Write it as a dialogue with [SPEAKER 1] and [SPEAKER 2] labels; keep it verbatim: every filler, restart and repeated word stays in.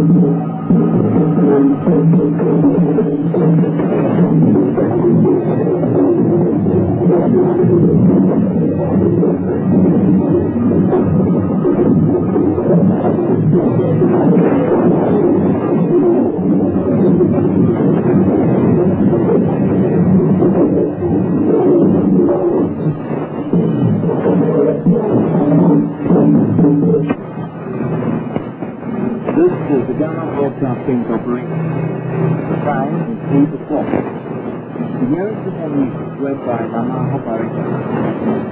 [SPEAKER 1] This is the Ghana Broadcasting Corporation. The time is eight o'clock. The nearest performance is led by Nana Hoparika.